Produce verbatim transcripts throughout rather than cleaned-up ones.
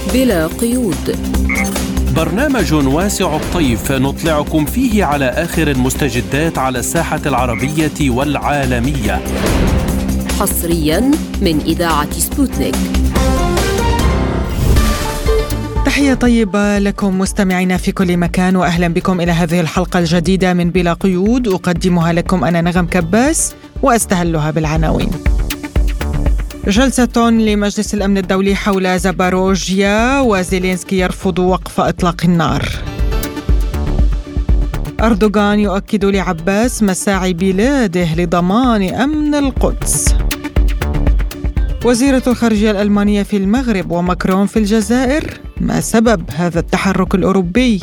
بلا قيود، برنامج واسع الطيف نطلعكم فيه على آخر المستجدات على الساحة العربية والعالمية، حصريا من إذاعة سبوتنيك. تحية طيبة لكم مستمعينا في كل مكان، وأهلا بكم إلى هذه الحلقة الجديدة من بلا قيود، أقدمها لكم أنا نغم كباس وأستهلها بالعناوين. جلسة لمجلس الأمن الدولي حول زاباروجيا، وزيلينسكي يرفض وقف إطلاق النار. أردوغان يؤكد لعباس مساعي بلاده لضمان أمن القدس. وزيرة الخارجية الألمانية في المغرب وماكرون في الجزائر، ما سبب هذا التحرك الأوروبي؟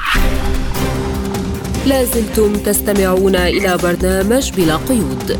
لازلتم تستمعون إلى برنامج بلا قيود.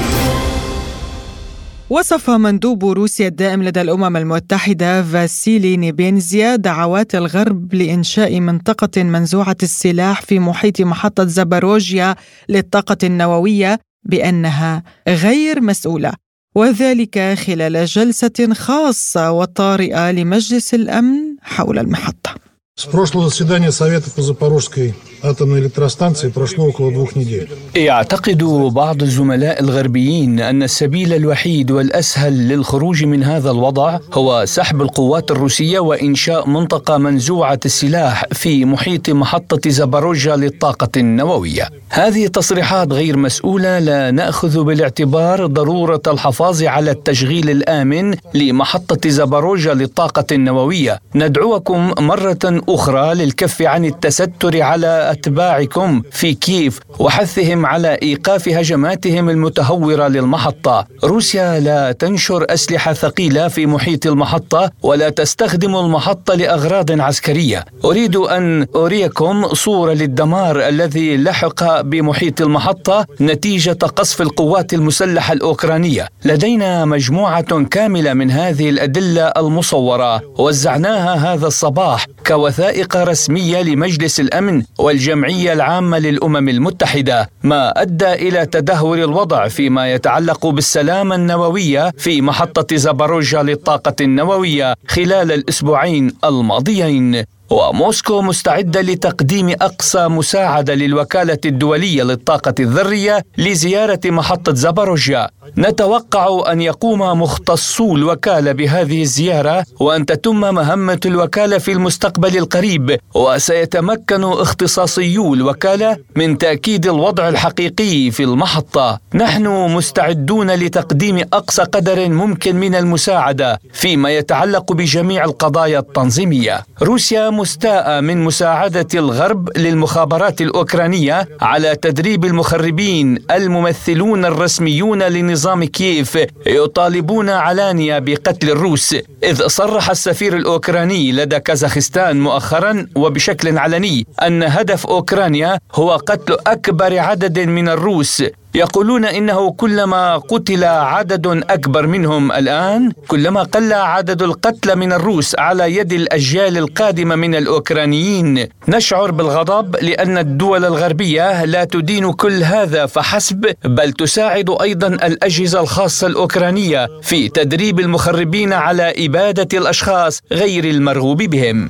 وصف مندوب روسيا الدائم لدى الأمم المتحدة فاسيلي نيبينزيا دعوات الغرب لإنشاء منطقة منزوعة السلاح في محيط محطة زاباروجيا للطاقة النووية بأنها غير مسؤولة، وذلك خلال جلسة خاصة وطارئة لمجلس الأمن حول المحطة. С прошлого заседания Совета по Запорожской атомной электростанции прошло около двух недель. يعتقد بعض الزملاء الغربيين أن السبيل الوحيد والأسهل للخروج من هذا الوضع هو سحب القوات الروسية وإنشاء منطقة منزوعة السلاح في محيط محطة زاباروجيا للطاقة النووية. هذه تصريحات غير مسؤولة، لا نأخذ بالاعتبار ضرورة الحفاظ على التشغيل الآمن لمحطة زاباروجيا للطاقة النووية. ندعوكم مرة أخرى للكف عن التستر على أتباعكم في كييف وحثهم على إيقاف هجماتهم المتهورة للمحطة. روسيا لا تنشر أسلحة ثقيلة في محيط المحطة ولا تستخدم المحطة لأغراض عسكرية. أريد أن أريكم صورة للدمار الذي لحق بمحيط المحطة نتيجة قصف القوات المسلحة الأوكرانية. لدينا مجموعة كاملة من هذه الأدلة المصورة وزعناها هذا الصباح كوثائق رسمية لمجلس الأمن والجمعية العامة للأمم المتحدة، ما أدى إلى تدهور الوضع فيما يتعلق بالسلامة النووية في محطة زاباروجيا للطاقة النووية خلال الأسبوعين الماضيين. وموسكو مستعدة لتقديم أقصى مساعدة للوكالة الدولية للطاقة الذرية لزيارة محطة زاباروجيا. نتوقع أن يقوم مختصو الوكالة بهذه الزيارة وأن تتم مهمة الوكالة في المستقبل القريب، وسيتمكن اختصاصيو الوكالة من تأكيد الوضع الحقيقي في المحطة. نحن مستعدون لتقديم أقصى قدر ممكن من المساعدة فيما يتعلق بجميع القضايا التنظيمية. روسيا مستاءة من مساعدة الغرب للمخابرات الأوكرانية على تدريب المخربين. الممثلون الرسميون لنظام كييف يطالبون علانية بقتل الروس، إذ صرح السفير الأوكراني لدى كازاخستان مؤخرا وبشكل علني أن هدف أوكرانيا هو قتل أكبر عدد من الروس. يقولون إنه كلما قتل عدد أكبر منهم الآن كلما قل عدد القتلى من الروس على يد الأجيال القادمة من الأوكرانيين. نشعر بالغضب لأن الدول الغربية لا تدين كل هذا فحسب، بل تساعد أيضا الأجهزة الخاصة الأوكرانية في تدريب المخربين على إبادة الأشخاص غير المرغوب بهم.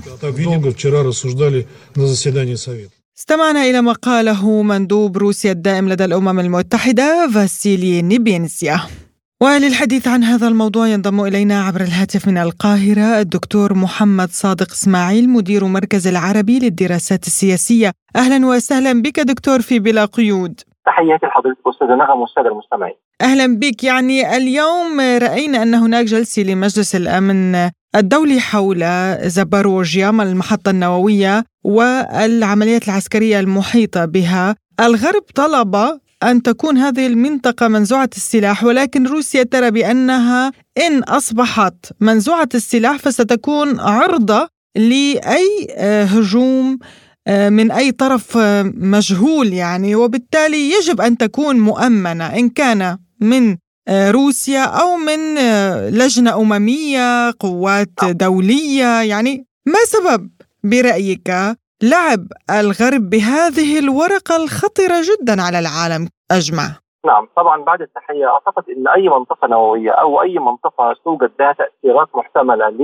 استمعنا إلى ما قاله مندوب روسيا الدائم لدى الأمم المتحدة فاسيلي نيبينزيا. وللحديث عن هذا الموضوع ينضم إلينا عبر الهاتف من القاهرة الدكتور محمد صادق إسماعيل، مدير مركز العربي للدراسات السياسية. أهلا وسهلا بك دكتور في بلا قيود. تحياتي لحضرتك أستاذة نغم والسادة المستمعين. أهلا بك. يعني اليوم رأينا أن هناك جلسة لمجلس الأمن الدولي حول زاباروجيا المحطة النووية والعمليات العسكرية المحيطة بها. الغرب طلب أن تكون هذه المنطقة منزوعة السلاح، ولكن روسيا ترى بأنها إن أصبحت منزوعة السلاح فستكون عرضة لأي هجوم من أي طرف مجهول يعني، وبالتالي يجب أن تكون مؤمنة إن كان من روسيا أو من لجنة أممية، قوات دولية. يعني ما سبب برأيك لعب الغرب بهذه الورقة الخطرة جدا على العالم أجمع؟ نعم طبعا بعد التحية، أعتقد أن أي منطقة نووية أو أي منطقة توجد لها تأثيرات محتملة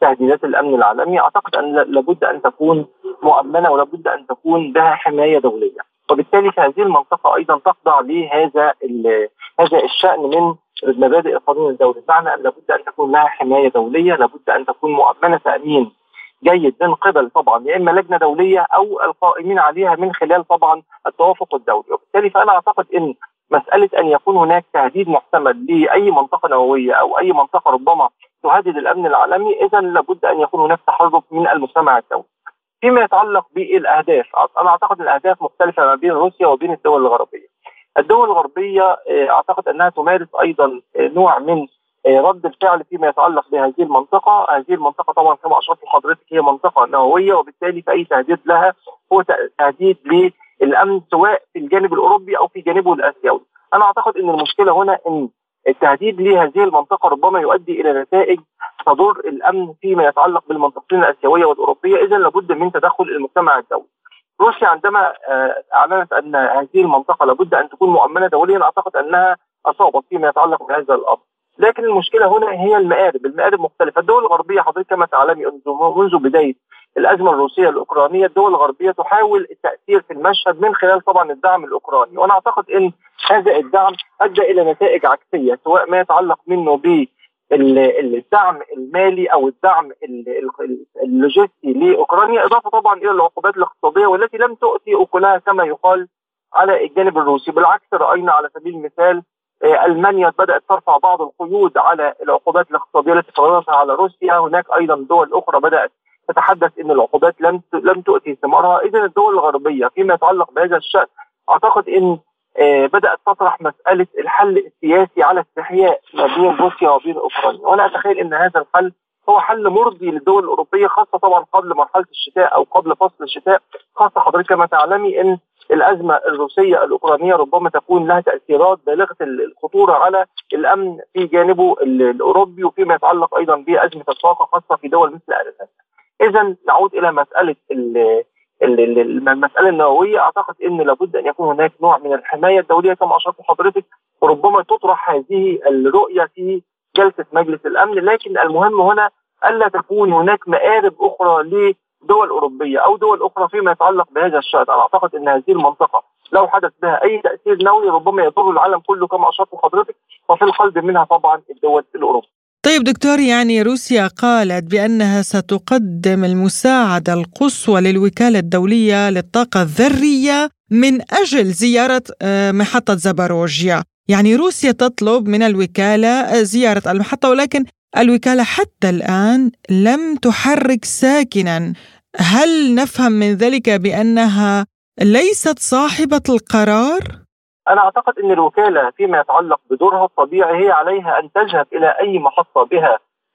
تهديدات الامن العالمي، اعتقد ان لابد ان تكون مؤمنه ولابد ان تكون لها حمايه دوليه، وبالتالي في هذه المنطقه ايضا تخضع لهذا هذا الشان من مبادئ القانون الدولي، بمعنى ان لابد ان تكون لها حمايه دوليه، لابد ان تكون مؤمنه تامين جيد من قبل طبعا يا اما لجنه دوليه او القائمين عليها من خلال طبعا التوافق الدولي. وبالتالي فانا اعتقد ان مساله ان يكون هناك تهديد محتمل لاي منطقه نوويه او اي منطقه ربما تهدد الامن العالمي، اذا لابد ان يكون هناك تحرك من المجتمع الدولي. فيما يتعلق بالاهداف، انا اعتقد ان الاهداف مختلفه ما بين روسيا وبين الدول الغربيه. الدول الغربيه اعتقد انها تمارس ايضا نوع من رد الفعل فيما يتعلق بهذه المنطقه، هذه المنطقه طبعا كما اشرت لحضرتك هي منطقه نوويه، وبالتالي فاي تهديد لها هو تهديد للامن سواء في الجانب الاوروبي او في جانبه الاسيوي. انا اعتقد ان المشكله هنا ان التهديد لهذه المنطقه ربما يؤدي الى نتائج تضر الامن فيما يتعلق بالمنطقتين الاسيويه والاوروبيه، اذا لابد من تدخل المجتمع الدولي. روسيا عندما اعلنت ان هذه المنطقه لابد ان تكون مؤمنه دوليا، اعتقد انها اصابت فيما يتعلق بهذا الامر. لكن المشكله هنا هي المآرب، المآرب مختلفه. الدول الغربيه حضرتك كما تعلمي منذ بدايه الازمه الروسيه الاوكرانيه، الدول الغربيه تحاول التاثير في المشهد من خلال طبعا الدعم الاوكراني، وانا اعتقد ان هذا الدعم ادى الى نتائج عكسيه، سواء ما يتعلق منه بالدعم المالي او الدعم اللوجستي لاوكرانيا، اضافه طبعا الى العقوبات الاقتصاديه والتي لم تؤتي اكلها كما يقال على الجانب الروسي. بالعكس راينا على سبيل المثال ألمانيا بدأت ترفع بعض القيود على العقوبات الاقتصادية التي فرضتها على روسيا، هناك أيضا دول أخرى بدأت تتحدث أن العقوبات لم لم تؤتي ثمارها. إذن الدول الغربية فيما يتعلق بهذا الشأن أعتقد أن بدأت تطرح مسألة الحل السياسي على استحياء ما بين روسيا وبين أوكرانيا، وأنا أتخيل أن هذا الحل هو حل مرضي للدول الأوروبية، خاصة طبعا قبل مرحلة الشتاء أو قبل فصل الشتاء، خاصة حضرتك كما تعلمي أن الأزمة الروسية الأوكرانية ربما تكون لها تأثيرات بالغة الخطورة على الأمن في جانبه الأوروبي، وفيما يتعلق أيضا بأزمة الطاقة خاصة في دول مثل ألمانيا. إذن نعود إلى مسألة المسألة النووية، أعتقد أن لابد أن يكون هناك نوع من الحماية الدولية كما أشرت حضرتك، وربما تطرح هذه الرؤية في جلسة مجلس الأمن، لكن المهم هنا ألا تكون هناك مآرب أخرى ل دول أوروبية أو دول أخرى فيما يتعلق بهذا الشأن. أنا أعتقد أن هذه المنطقة لو حدث بها أي تأثير نووي ربما يضر العالم كله كما أشرت حضرتك، وفي القلب منها طبعا الدول الأوروبية. طيب دكتور، يعني روسيا قالت بأنها ستقدم المساعدة القصوى للوكالة الدولية للطاقة الذرية من أجل زيارة محطة زاباروجيا. يعني روسيا تطلب من الوكالة زيارة المحطة، ولكن الوكالة حتى الآن لم تحرك ساكنا. هل نفهم من ذلك بأنها ليست صاحبة القرار؟ أنا أعتقد أن الوكالة فيما يتعلق بدورها الطبيعي هي عليها أن تذهب إلى أي محطة بها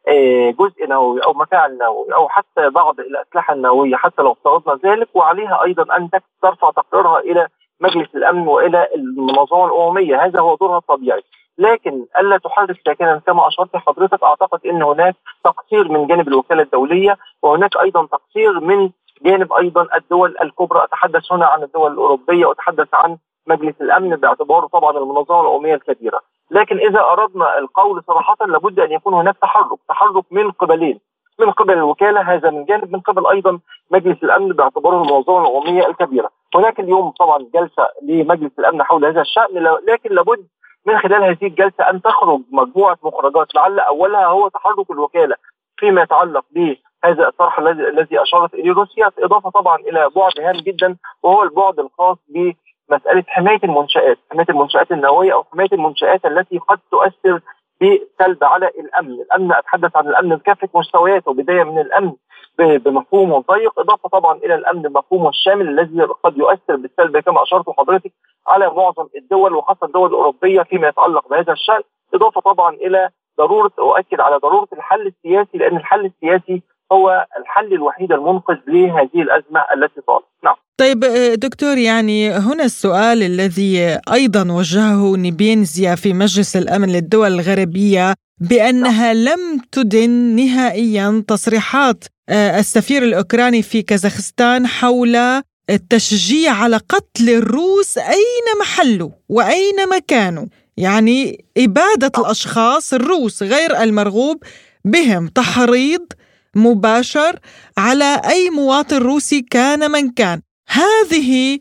جزء نووي أو مفاعل نووي أو حتى بعض الأسلحة النووية حتى لو افترضنا ذلك، وعليها أيضا أن ترفع تقريرها إلى مجلس الأمن وإلى المنظمة الأممية، هذا هو دورها الطبيعي. لكن ألا تحرك ساكنا كما أشرت حضرتك، أعتقد أن هناك تقصير من جانب الوكالة الدولية، وهناك أيضا تقصير من جانب أيضا الدول الكبرى. أتحدث هنا عن الدول الأوروبية وأتحدث عن مجلس الأمن باعتباره طبعا المنظمة الأممية الكبيرة. لكن إذا أردنا القول صراحة لابد أن يكون هناك تحرك تحرك من قبلين، من قبل الوكالة هذا من جانب، من قبل أيضا مجلس الأمن باعتباره المنظمة الأممية الكبيرة. هناك اليوم طبعا جلسة لمجلس الأمن حول هذا الشأن، لكن لابد من خلال هذه الجلسة أن تخرج مجموعة مخرجات، لعل أولها هو تحرك الوكالة فيما يتعلق بهذا الطرح الذي أشارت إليه روسيا، إضافة طبعا إلى بعد هام جدا وهو البعد الخاص بمسألة حماية المنشآت، حماية المنشآت النووية أو حماية المنشآت التي قد تؤثر بسلب على الأمن. الأمن أتحدث عن الأمن بكافة مستوياته، بداية من الأمن بمفهومه الضيق، إضافة طبعا إلى الأمن بمفهومه الشامل الذي قد يؤثر بالسلب كما أشرت حضرتك على معظم الدول وخاصة الدول الأوروبية فيما يتعلق بهذا الشأن، إضافة طبعا إلى ضرورة أؤكد على ضرورة الحل السياسي، لأن الحل السياسي هو الحل الوحيد المنقذ لهذه الأزمة التي طالت. نعم. طيب دكتور، يعني هنا السؤال الذي أيضا وجهه نيبينزيا في مجلس الأمن للدول الغربية بأنها لم تدن نهائيا تصريحات السفير الأوكراني في كازاخستان حول التشجيع على قتل الروس أين محله وأين مكانه، يعني إبادة الأشخاص الروس غير المرغوب بهم، تحريض مباشر على أي مواطن روسي كان من كان. هذه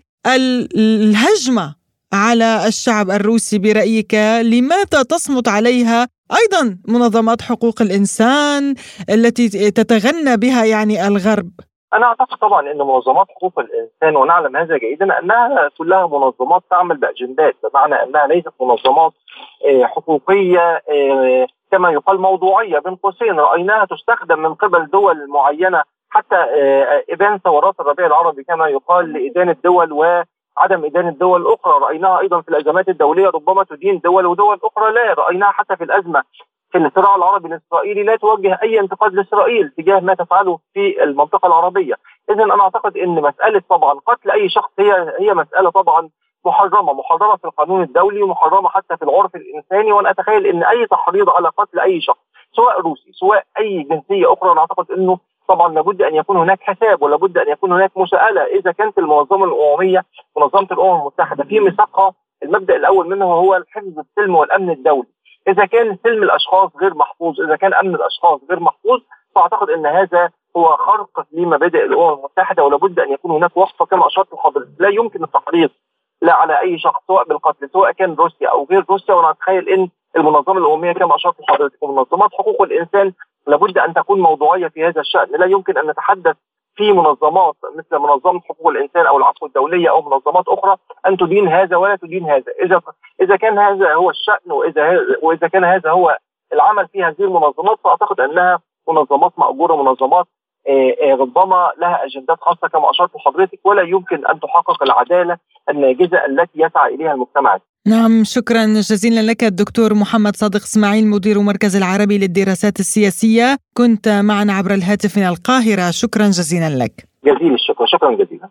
الهجمة على الشعب الروسي برأيك لماذا تصمت عليها أيضا منظمات حقوق الإنسان التي تتغنى بها يعني الغرب؟ أنا أعتقد طبعا أن منظمات حقوق الإنسان، ونعلم هذا جيدا، أنها كلها منظمات تعمل بأجندات، بمعنى أنها ليست منظمات حقوقية كما يقال موضوعية بين قوسين رأيناها تستخدم من قبل دول معينة حتى إبان ثورات الربيع العربي كما يقال لإدانة الدول وعدم إدانة الدول الأخرى. رأيناها أيضا في الأزمات الدولية ربما تدين دول ودول أخرى لا. رأيناها حتى في الأزمة في الصراع العربي الإسرائيلي لا توجه أي انتقاد لإسرائيل تجاه ما تفعله في المنطقة العربية. إذن أنا أعتقد أن مسألة طبعا قتل أي شخص هي هي مسألة طبعا محرمة محرمة في القانون الدولي ومحرمة حتى في العرف الإنساني. وأنا أتخيل أن أي تحريض على قتل أي شخص سواء روسي سواء أي جنسية أخرى، أنا أعتقد أنه طبعا لابد أن يكون هناك حساب ولابد أن يكون هناك مساءلة. إذا كانت المنظمة الأممية منظمة الأمم المتحدة في ميثاقها المبدأ الأول منه هو الحفظ السلم والأمن الدولي، إذا كان سلم الأشخاص غير محفوظ، إذا كان أمن الأشخاص غير محفوظ، فأعتقد أن هذا هو خرق لمبادئ الأمم المتحدة ولابد أن يكون هناك وقفة كما أشرت لحضرتك. لا يمكن التحريض لا على أي شخص سواء بالقتل سواء كان روسيا أو غير روسيا. وأنا أتخيل أن المنظمة الأممية كما أشرت لحضرتك ومنظمات حقوق الإنسان لابد أن تكون موضوعية في هذا الشأن. لا يمكن أن نتحدث في منظمات مثل منظمة حقوق الإنسان أو العفو الدولية أو منظمات أخرى أن تدين هذا ولا تدين هذا. إذا إذا كان هذا هو الشأن وإذا وإذا كان هذا هو العمل في هذه المنظمات، فأعتقد أنها منظمات مأجورة، منظمات ربما لها أجندات خاصة كما أشرت لحضرتك، ولا يمكن أن تحقق العدالة الناجزة التي يسعى إليها المجتمع. نعم، شكرا جزيلا لك الدكتور محمد صادق اسماعيل مدير مركز العربي للدراسات السياسية، كنت معنا عبر الهاتف من القاهرة. شكرا جزيلا لك. جزيل الشكر. شكرا جزيلا.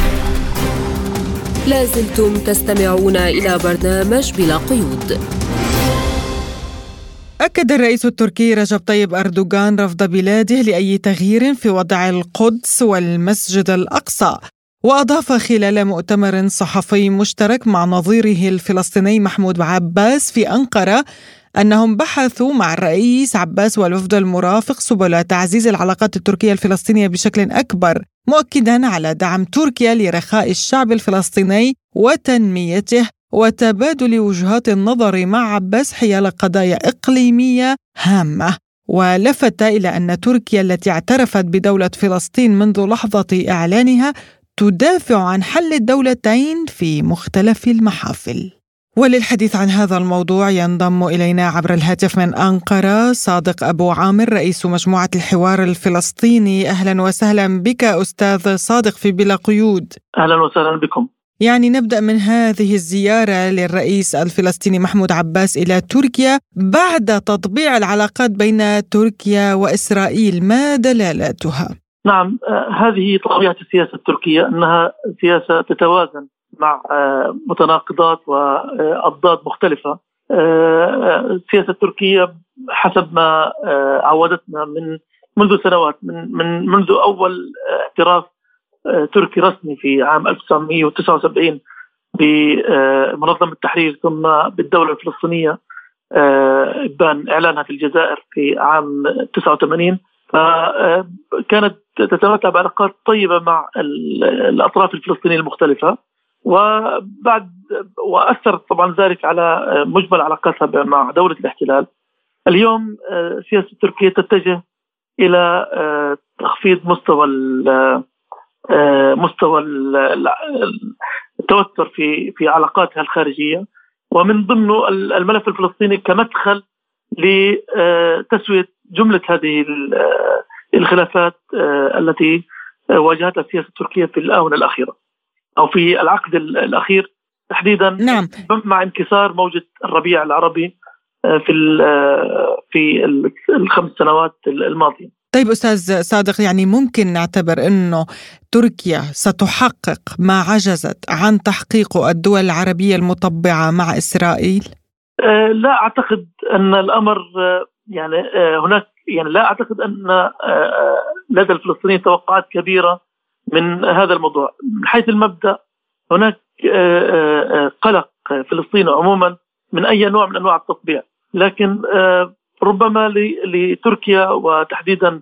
لازلتم تستمعون إلى برنامج بلا قيود. أكد الرئيس التركي رجب طيب أردوغان رفض بلاده لأي تغيير في وضع القدس والمسجد الأقصى، وأضاف خلال مؤتمر صحفي مشترك مع نظيره الفلسطيني محمود عباس في أنقرة أنهم بحثوا مع الرئيس عباس والوفد المرافق سبل تعزيز العلاقات التركية الفلسطينية بشكل أكبر، مؤكدا على دعم تركيا لرخاء الشعب الفلسطيني وتنميته وتبادل وجهات النظر مع عباس حيال قضايا إقليمية هامة. ولفت إلى أن تركيا التي اعترفت بدولة فلسطين منذ لحظة إعلانها تدافع عن حل الدولتين في مختلف المحافل. وللحديث عن هذا الموضوع ينضم إلينا عبر الهاتف من أنقرة صادق أبو عامر رئيس مجموعة الحوار الفلسطيني. أهلا وسهلا بك أستاذ صادق في بلا قيود. أهلا وسهلا بكم. يعني نبدأ من هذه الزيارة للرئيس الفلسطيني محمود عباس إلى تركيا بعد تطبيع العلاقات بين تركيا وإسرائيل، ما دلالاتها؟ نعم، هذه طبيعة السياسة التركية، أنها سياسة تتوازن مع متناقضات وأضداد مختلفة. السياسة التركية حسب ما عودتنا من منذ سنوات، من من منذ أول اعتراف تركي رسمي في عام ألف وتسعمئة وتسعة وسبعين بمنظمة التحرير ثم بالدولة الفلسطينية بان إعلانها في الجزائر في عام تسعة وثمانين، فكانت تتمتع بعلاقات طيبة مع الأطراف الفلسطينية المختلفة، وبعد وأثر طبعا ذلك على مجمل علاقاتها مع دولة الاحتلال. اليوم السياسة التركية تتجه إلى تخفيض مستوى مستوى التوتر في في علاقاتها الخارجية، ومن ضمنه الملف الفلسطيني كمدخل لتسوية جملة هذه الخلافات التي واجهتها السياسة التركية في الآونة الأخيرة أو في العقد الأخير تحديدا. نعم. مع انكسار موجة الربيع العربي في في الخمس سنوات الماضية. طيب أستاذ صادق، يعني ممكن نعتبر أنه تركيا ستحقق ما عجزت عن تحقيقه الدول العربية المطبعة مع إسرائيل؟ أه لا أعتقد أن الأمر يعني أه هناك يعني لا أعتقد أن أه لدى الفلسطينيين توقعات كبيرة من هذا الموضوع. من حيث المبدأ هناك أه قلق فلسطين عموما من أي نوع من أنواع التطبيع، لكن أه ربما لتركيا وتحديدا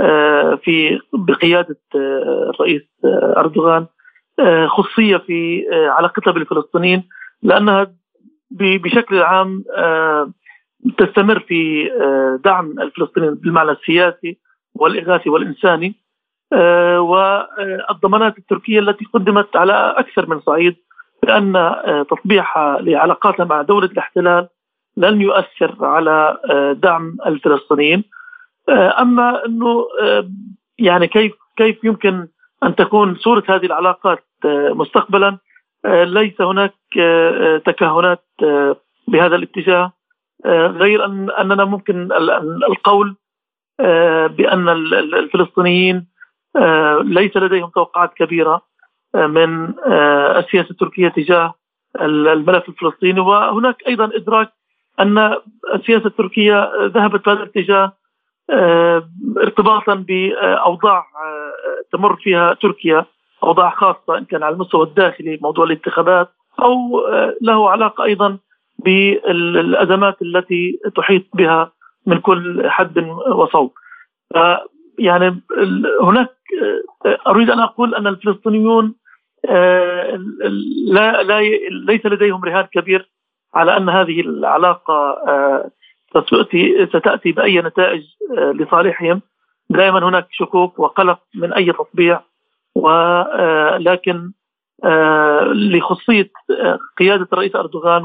في بقيادة الرئيس أردوغان خصوصية في علاقتها بالفلسطينيين، لأنها بشكل عام تستمر في دعم الفلسطينيين بالمعنى السياسي والإغاثي والإنساني، والضمانات التركية التي قدمت على أكثر من صعيد بأن تطبيعها لعلاقاتها مع دولة الاحتلال لن يؤثر على دعم الفلسطينيين. أما أنه يعني كيف كيف يمكن أن تكون صورة هذه العلاقات مستقبلا، ليس هناك تكهنات بهذا الاتجاه، غير أن أننا ممكن القول بأن الفلسطينيين ليس لديهم توقعات كبيرة من السياسة التركية تجاه الملف الفلسطيني، وهناك أيضا إدراك أن السياسة التركية ذهبت في هذا الاتجاه ارتباطا بأوضاع تمر فيها تركيا، أوضاع خاصة إن كان على المستوى الداخلي موضوع الانتخابات، أو له علاقة أيضا بالأزمات التي تحيط بها من كل حد وصوب. يعني هناك أريد أن أقول أن الفلسطينيون لا لا ليس لديهم رهان كبير على أن هذه العلاقة ستأتي ستأتي بأي نتائج لصالحهم. دائما هناك شكوك وقلق من أي تطبيع، ولكن لخصية قيادة الرئيس أردوغان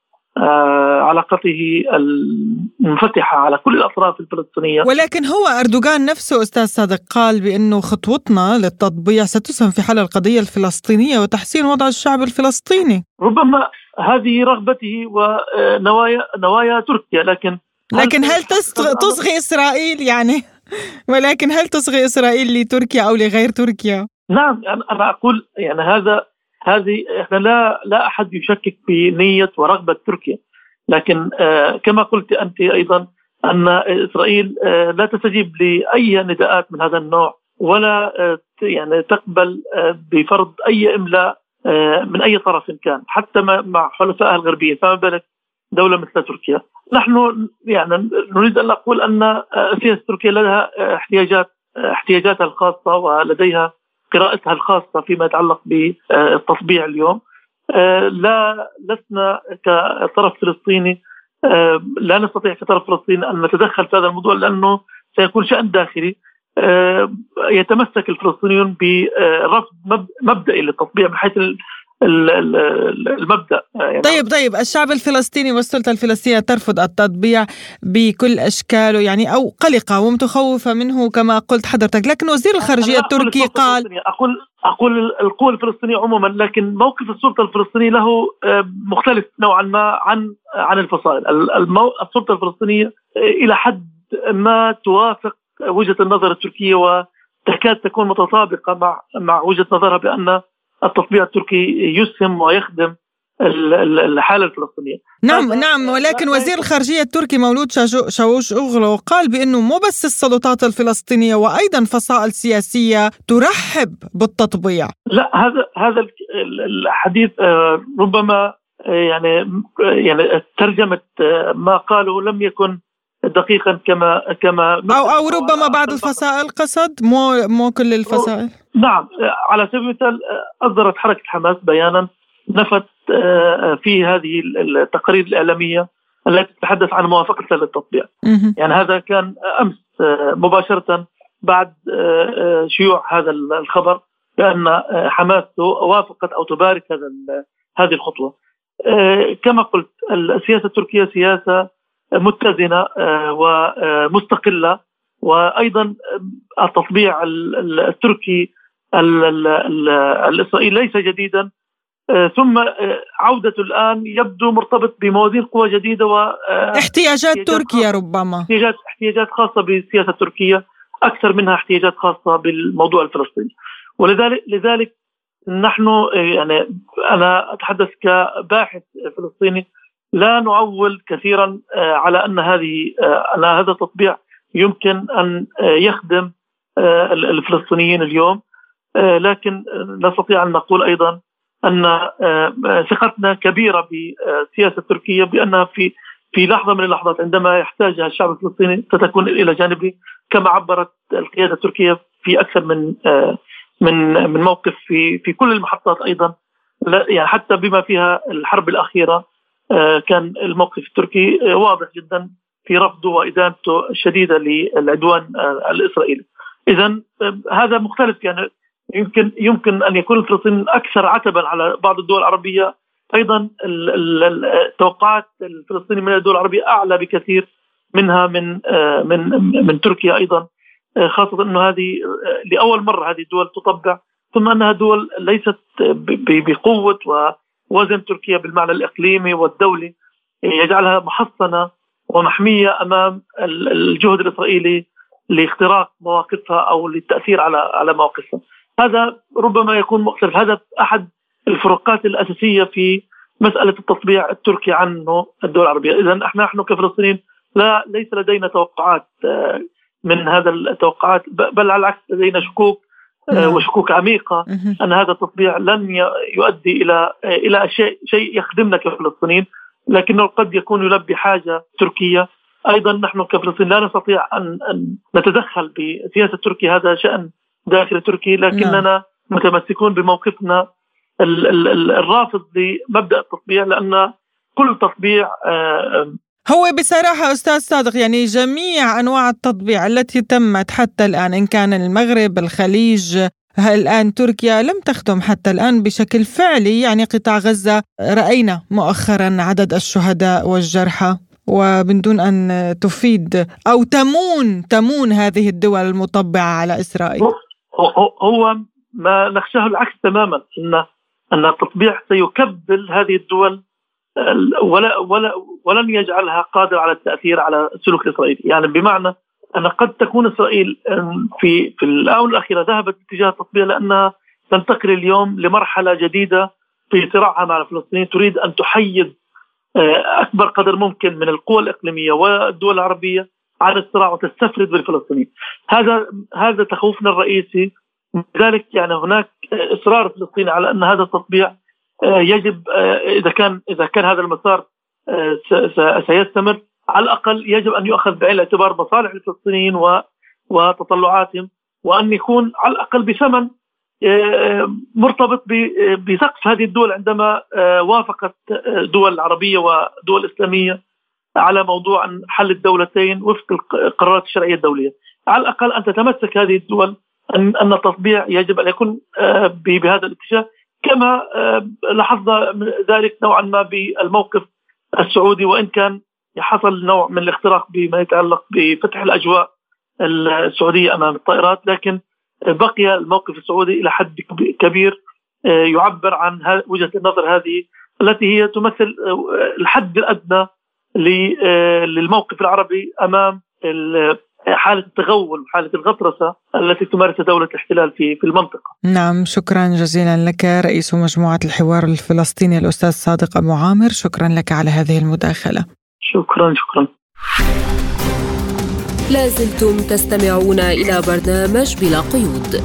وعلاقته المنفتحة على كل الأطراف الفلسطينية. ولكن هو أردوغان نفسه أستاذ صادق قال بأنه خطوتنا للتطبيع ستسهم في حل القضية الفلسطينية وتحسين وضع الشعب الفلسطيني. ربما هذه رغبته ونوايا نوايا تركيا، لكن لكن هل تصغي إسرائيل يعني ولكن هل تصغي إسرائيل لتركيا أو لغير تركيا؟ نعم، أنا أقول يعني هذا هذه إحنا لا لا أحد يشكك في نية ورغبة تركيا، لكن آه كما قلت أنت أيضا أن إسرائيل آه لا تستجيب لأي نداءات من هذا النوع، ولا آه يعني تقبل آه بفرض أي إملاء آه من أي طرف كان، حتى مع حلفائها الغربيين، فما بالك دولة مثل تركيا. نحن يعني نريد أن نقول أن سياسة تركيا لها احتياجات احتياجاتها الخاصة، ولديها قراءتها الخاصة فيما يتعلق بالتطبيع اليوم. لا لسنا كطرف فلسطيني لا نستطيع كطرف فلسطيني أن نتدخل في هذا الموضوع، لأنه سيكون شأن داخلي. يتمسك الفلسطينيون برفض مبدئي للتطبيع من حيث المبدأ يعني. طيب طيب الشعب الفلسطيني والسلطة الفلسطينية ترفض التطبيع بكل أشكاله يعني، أو قلقة ومتخوفة منه كما قلت حضرتك، لكن وزير الخارجية التركي قال أقول أقول القوى الفلسطينية عموما، لكن موقف السلطة الفلسطينية له مختلف نوعا ما عن عن الفصائل. السلطة الفلسطينية إلى حد ما توافق وجهة النظر التركية، وتكاد تكون متطابقة مع مع وجهة نظرها بأن التطبيع التركي يسهم ويخدم الحالة الفلسطينية. نعم نعم ولكن وزير الخارجية التركي مولود شاوشوغلو قال بأنه مو بس السلطات الفلسطينية وأيضا فصائل سياسية ترحب بالتطبيع. لا، هذا هذا الحديث ربما يعني يعني ترجمة ما قاله لم يكن دقيقا كما كما أو أو ربما بعض الفصائل قصد، مو مو كل الفصائل. نعم، على سبيل المثال أصدرت حركة حماس بيانا نفت في هذه التقارير الإعلامية التي تتحدث عن موافقتها للتطبيع. يعني هذا كان أمس مباشرة بعد شيوع هذا الخبر بأن حماس وافقت أو تبارك هذا هذه الخطوة. كما قلت السياسة التركية سياسة متزنة ومستقلة، وأيضا التطبيع التركي الإسرائيلي ليس جديدا، ثم عودته الآن يبدو مرتبط بموازين قوى جديدة واحتياجات تركيا، ربما احتياجات احتياجات خاصة بالسياسة التركية أكثر منها احتياجات خاصة بالموضوع الفلسطيني. ولذلك لذلك نحن يعني أنا أتحدث كباحث فلسطيني، لا نعول كثيرا على أن هذه أن هذا التطبيع يمكن أن يخدم الفلسطينيين اليوم، لكن نستطيع أن نقول أيضا أن ثقتنا كبيرة بالسياسة التركية بأنها في في لحظة من اللحظات عندما يحتاجها الشعب الفلسطيني ستكون إلى جانبه، كما عبرت القيادة التركية في أكثر من من من موقف في في كل المحطات أيضا، يعني حتى بما فيها الحرب الأخيرة كان الموقف التركي واضح جدا في رفضه وإدانته الشديدة للعدوان الإسرائيلي. إذن هذا مختلف، يعني يمكن يمكن أن يكون الفلسطينيين أكثر عتبا على بعض الدول العربية. أيضا التوقعات الفلسطينية من الدول العربية أعلى بكثير منها من من من تركيا أيضا، خاصة أنه هذه لأول مرة هذه الدول تطبع، ثم أنها دول ليست بقوة ووزن تركيا بالمعنى الإقليمي والدولي يجعلها محصنة ومحمية أمام الجهد الإسرائيلي لاختراق مواقفها أو للتأثير على على مواقفها. هذا ربما يكون مختلف، هذا أحد الفروقات الأساسية في مسألة التطبيع التركي عنه الدول العربية. إذن احنا نحن كفلسطينيين لا ليس لدينا توقعات من هذا التوقعات، بل على العكس لدينا شكوك وشكوك عميقة أن هذا التطبيع لن يؤدي إلى إلى شيء شيء يخدمنا كفلسطينيين، لكنه قد يكون يلبي حاجة تركية. أيضا نحن كفلسطين لا نستطيع أن نتدخل بسياسة تركيا، هذا شأن داخل تركي، لكننا متمسكون بموقفنا الرافض لمبدأ التطبيع، لأن كل تطبيع هو بصراحة أستاذ صادق يعني جميع أنواع التطبيع التي تمت حتى الآن، إن كان المغرب، الخليج، الآن تركيا، لم تخدم حتى الآن بشكل فعلي. يعني قطاع غزة رأينا مؤخرا عدد الشهداء والجرحى، ومن دون أن تفيد أو تمون تمون هذه الدول المطبعة على إسرائيل. هو ما نخشاه العكس تماما، أن أن التطبيع سيكبل هذه الدول ولا ولا ولن يجعلها قادرة على التأثير على السلوك الإسرائيلي. يعني بمعنى أن قد تكون إسرائيل في في الآونة الأخيرة ذهبت اتجاه التطبيع لأنها تنتقل اليوم لمرحلة جديدة في صراعها مع الفلسطينيين، تريد أن تحيز أكبر قدر ممكن من القوى الإقليمية والدول العربية عن الصراع وتستفرد بالفلسطينيين. هذا هذا تخوفنا الرئيسي. لذلك يعني هناك إصرار فلسطيني على أن هذا التطبيع يجب، إذا كان إذا كان هذا المسار سيستمر، على الأقل يجب أن يؤخذ بعين الاعتبار مصالح الفلسطينيين وتطلعاتهم، وأن يكون على الأقل بثمن مرتبط بسقف هذه الدول عندما وافقت دول عربية ودول إسلامية على موضوع حل الدولتين وفق القرارات الشرعية الدولية. على الأقل أن تتمسك هذه الدول أن أن التطبيع يجب أن يكون بهذا الاتجاه، كما لاحظنا ذلك نوعا ما بالموقف السعودي، وإن كان حصل نوع من الاختراق بما يتعلق بفتح الأجواء السعودية أمام الطائرات، لكن بقي الموقف السعودي إلى حد كبير يعبر عن وجهة النظر هذه التي هي تمثل الحد الأدنى للموقف العربي أمام حالة التغول وحالة الغطرسة التي تمارسها دولة الاحتلال في في المنطقة. نعم، شكرا جزيلا لك رئيس مجموعة الحوار الفلسطيني الأستاذ صادق أبو عامر، شكرا لك على هذه المداخلة. شكرا شكرا. لازلتم تستمعون إلى برنامج بلا قيود.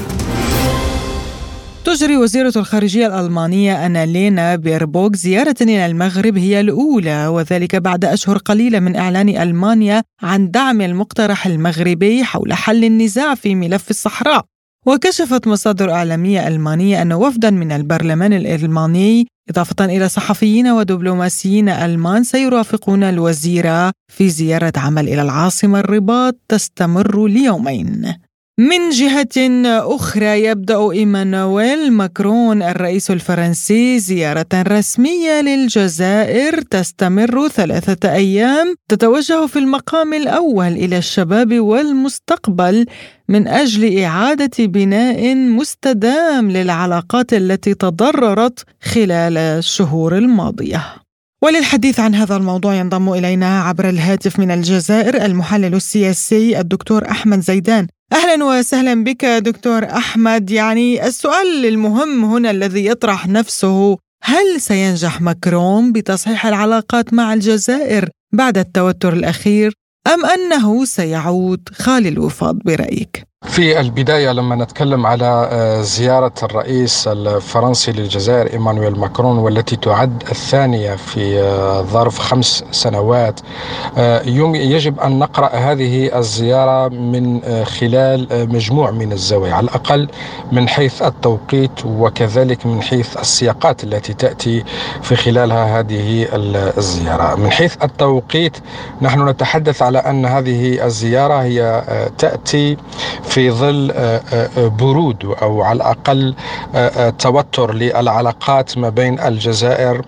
تجري وزيرة الخارجية الألمانية أنالينا بيربوغ زيارة إلى المغرب هي الأولى، وذلك بعد أشهر قليلة من إعلان ألمانيا عن دعم المقترح المغربي حول حل النزاع في ملف الصحراء. وكشفت مصادر إعلامية ألمانية أن وفدا من البرلمان الألماني إضافة إلى صحفيين ودبلوماسيين ألمان سيرافقون الوزيرة في زيارة عمل إلى العاصمة الرباط تستمر ليومين. من جهة أخرى يبدأ إيمانويل ماكرون الرئيس الفرنسي زيارة رسمية للجزائر تستمر ثلاثة أيام، تتوجه في المقام الأول إلى الشباب والمستقبل من أجل إعادة بناء مستدام للعلاقات التي تضررت خلال الشهور الماضية. وللحديث عن هذا الموضوع ينضم إلينا عبر الهاتف من الجزائر المحلل السياسي الدكتور أحمد زيدان. أهلا وسهلا بك دكتور أحمد. يعني السؤال المهم هنا الذي يطرح نفسه، هل سينجح ماكرون بتصحيح العلاقات مع الجزائر بعد التوتر الأخير، أم أنه سيعود خالي الوفاض برأيك؟ في البداية لما نتكلم على زيارة الرئيس الفرنسي للجزائر إيمانويل ماكرون والتي تعد الثانية في ظرف خمس سنوات، يجب أن نقرأ هذه الزيارة من خلال مجموع من الزوايا، على الأقل من حيث التوقيت وكذلك من حيث السياقات التي تأتي في خلالها هذه الزيارة. من حيث التوقيت نحن نتحدث على أن هذه الزيارة هي تأتي في ظل برود أو على الأقل توتر للعلاقات ما بين الجزائر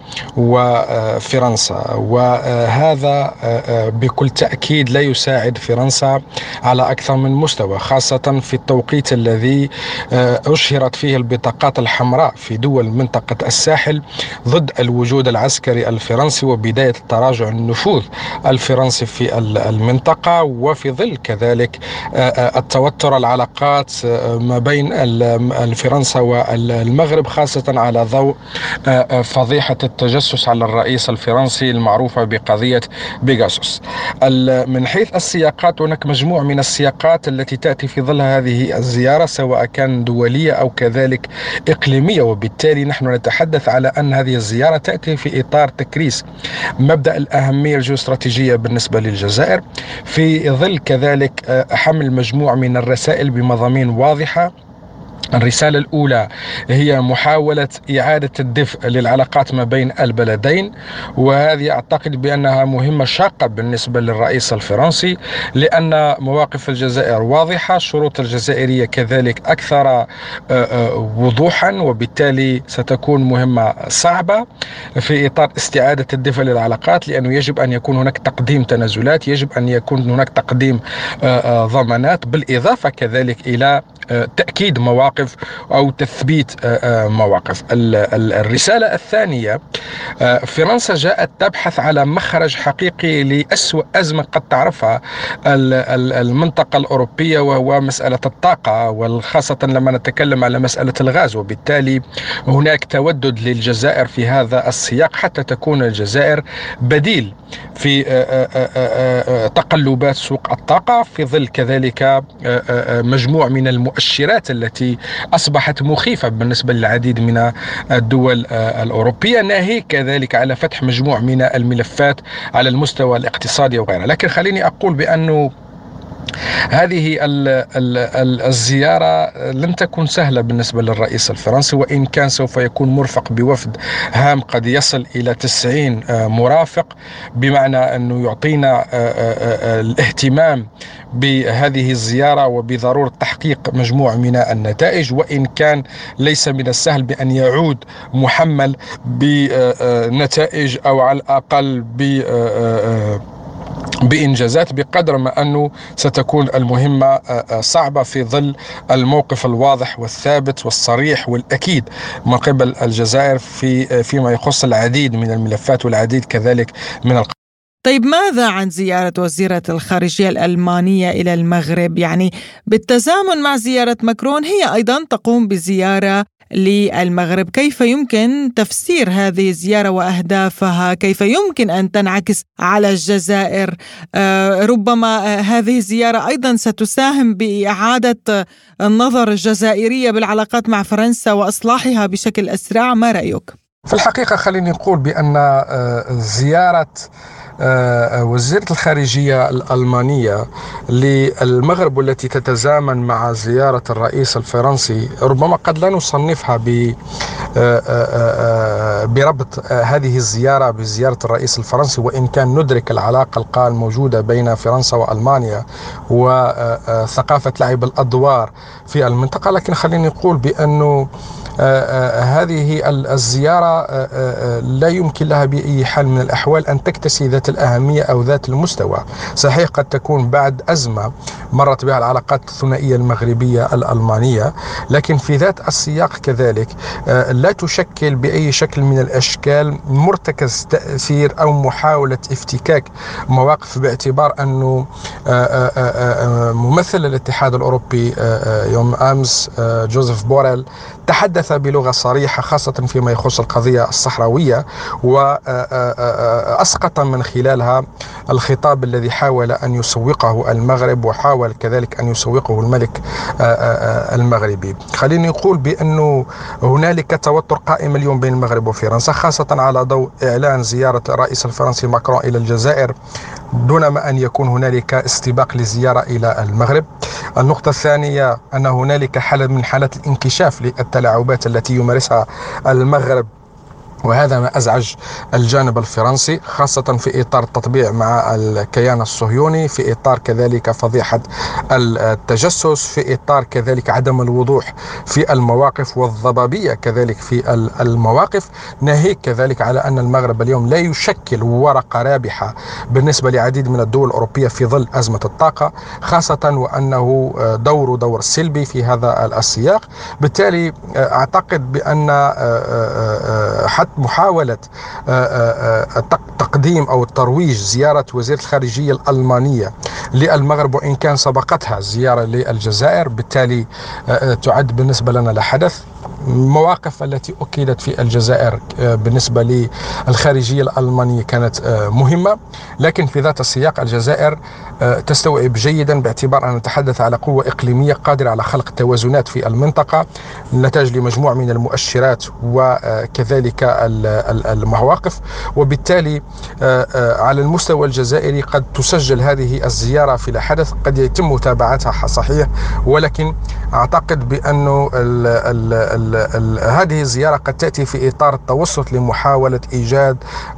وفرنسا، وهذا بكل تأكيد لا يساعد فرنسا على أكثر من مستوى، خاصة في التوقيت الذي أشهرت فيه البطاقات الحمراء في دول منطقة الساحل ضد الوجود العسكري الفرنسي وبداية تراجع النفوذ الفرنسي في المنطقة، وفي ظل كذلك التوتر العلاقات ما بين فرنسا والمغرب، خاصة على ضوء فضيحة التجسس على الرئيس الفرنسي المعروفة بقضية بيغاسوس. من حيث السياقات هناك مجموع من السياقات التي تأتي في ظل هذه الزيارة سواء كان دولية أو كذلك إقليمية، وبالتالي نحن نتحدث على أن هذه الزيارة تأتي في إطار تكريس مبدأ الأهمية الجيوستراتيجية بالنسبة للجزائر، في ظل كذلك حمل مجموع من الرسائل بمضامين واضحة. الرسالة الأولى هي محاولة إعادة الدفء للعلاقات ما بين البلدين، وهذه أعتقد بأنها مهمة شاقة بالنسبة للرئيس الفرنسي، لأن مواقف الجزائر واضحة، الشروط الجزائرية كذلك أكثر وضوحا، وبالتالي ستكون مهمة صعبة في إطار استعادة الدفء للعلاقات، لأنه يجب أن يكون هناك تقديم تنازلات، يجب أن يكون هناك تقديم ضمانات، بالإضافة كذلك إلى تأكيد مواقف أو تثبيت مواقف. الرسالة الثانية، فرنسا جاءت تبحث على مخرج حقيقي لأسوأ أزمة قد تعرفها المنطقة الأوروبية، وهو مسألة الطاقة، وخاصة لما نتكلم على مسألة الغاز، وبالتالي هناك تودد للجزائر في هذا السياق حتى تكون الجزائر بديل في تقلبات سوق الطاقة، في ظل كذلك مجموع من المؤشرات التي أصبحت مخيفة بالنسبة للعديد من الدول الأوروبية، ناهيك كذلك على فتح مجموع من الملفات على المستوى الاقتصادي وغيرها. لكن خليني أقول بأنه هذه الزيارة لن تكون سهلة بالنسبة للرئيس الفرنسي، وإن كان سوف يكون مرفق بوفد هام قد يصل إلى تسعين مرافق، بمعنى أنه يعطينا الاهتمام بهذه الزيارة وبضرورة تحقيق مجموعة من النتائج، وإن كان ليس من السهل بأن يعود محمل بنتائج أو على الأقل ب بإنجازات، بقدر ما أنه ستكون المهمة صعبة في ظل الموقف الواضح والثابت والصريح والأكيد من قبل الجزائر في فيما يخص العديد من الملفات والعديد كذلك من الق... طيب، ماذا عن زيارة وزيرة الخارجية الألمانية إلى المغرب؟ يعني بالتزامن مع زيارة ماكرون هي أيضا تقوم بزيارة للمغرب، كيف يمكن تفسير هذه الزيارة وأهدافها؟ كيف يمكن أن تنعكس على الجزائر؟ آه ربما هذه الزيارة أيضا ستساهم بإعادة النظر الجزائرية بالعلاقات مع فرنسا وإصلاحها بشكل أسرع، ما رأيك؟ في الحقيقة خليني نقول بأن زيارة وزيرة الخارجية الألمانية للمغرب والتي تتزامن مع زيارة الرئيس الفرنسي ربما قد لا نصنفها بربط هذه الزيارة بزيارة الرئيس الفرنسي، وإن كان ندرك العلاقة القائمة الموجودة بين فرنسا وألمانيا وثقافة لعب الأدوار في المنطقة، لكن خليني نقول بأنه هذه الزيارة لا يمكن لها بأي حال من الأحوال أن تكتسي ذات الأهمية أو ذات المستوى. صحيح قد تكون بعد أزمة مرت بها العلاقات الثنائية المغربية الألمانية، لكن في ذات السياق كذلك لا تشكل بأي شكل من الأشكال مرتكز تأثير أو محاولة افتكاك مواقف، باعتبار أنه ممثل الاتحاد الأوروبي يوم أمس جوزيف بوريل تحدث بلغة صريحة خاصة فيما يخص القضية الصحراوية، وأسقط من خلال خلالها الخطاب الذي حاول أن يسوقه المغرب وحاول كذلك أن يسوقه الملك المغربي. خليني أقول بأنه هنالك توتر قائم اليوم بين المغرب وفرنسا، خاصة على ضوء إعلان زيارة الرئيس الفرنسي ماكرون إلى الجزائر دون ما أن يكون هنالك استباق لزيارة إلى المغرب. النقطة الثانية أن هنالك حالة من حالات الانكشاف للتلاعبات التي يمارسها المغرب، وهذا ما أزعج الجانب الفرنسي، خاصة في إطار التطبيع مع الكيان الصهيوني، في إطار كذلك فضيحة التجسس، في إطار كذلك عدم الوضوح في المواقف والضبابية كذلك في المواقف، ناهيك كذلك على أن المغرب اليوم لا يشكل ورقة رابحة بالنسبة لعديد من الدول الأوروبية في ظل أزمة الطاقة، خاصة وأنه دور دور سلبي في هذا السياق. بالتالي أعتقد بأن حتى محاولة تقديم أو ترويج زيارة وزيرة الخارجية الألمانية للمغرب وإن كان سبقتها زيارة للجزائر، بالتالي تعد بالنسبة لنا لحدث. المواقف التي أكدت في الجزائر بالنسبة للخارجية الألمانية كانت مهمة، لكن في ذات السياق الجزائر تستوعب جيدا باعتبار أن نتحدث على قوة إقليمية قادرة على خلق توازنات في المنطقة نتاج لمجموعة من المؤشرات وكذلك المواقف، وبالتالي على المستوى الجزائري قد تسجل هذه الزيارة في الحدث، قد يتم متابعتها صحيح، ولكن أعتقد بأنه ال ال ال ال هذه الزيارة قد تأتي في إطار التوسط لمحاولة إيجاد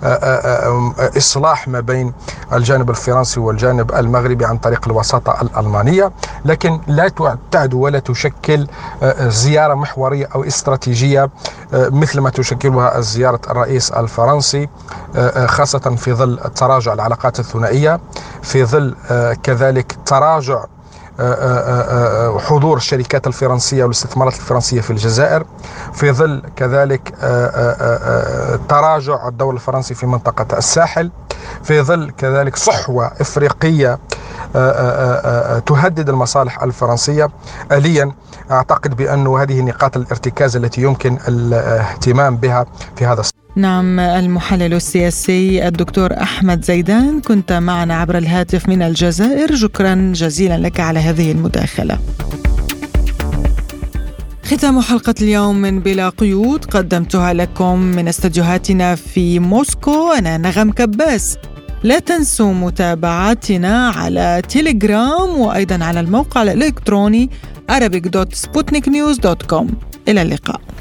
إصلاح ما بين الجانب الفرنسي والجانب المغربي عن طريق الوساطة الألمانية، لكن لا تعد ولا تشكل زيارة محورية أو استراتيجية مثل ما تشكلها زيارة الرئيس الفرنسي، خاصة في ظل تراجع العلاقات الثنائية، في ظل كذلك تراجع حضور الشركات الفرنسية والاستثمارات الفرنسية في الجزائر، في ظل كذلك تراجع الدور الفرنسي في منطقة الساحل، في ظل كذلك صحوة إفريقية تهدد المصالح الفرنسية. آليا أعتقد بأن هذه نقاط الارتكاز التي يمكن الاهتمام بها في هذا الصف. نعم، المحلل السياسي الدكتور أحمد زيدان كنت معنا عبر الهاتف من الجزائر، شكرا جزيلا لك على هذه المداخلة. ختام حلقة اليوم من بلا قيود قدمتها لكم من استديوهاتنا في موسكو، أنا نغم كباس. لا تنسوا متابعتنا على تيليجرام وأيضا على الموقع الإلكتروني arabic dot sputnik news dot com. إلى اللقاء.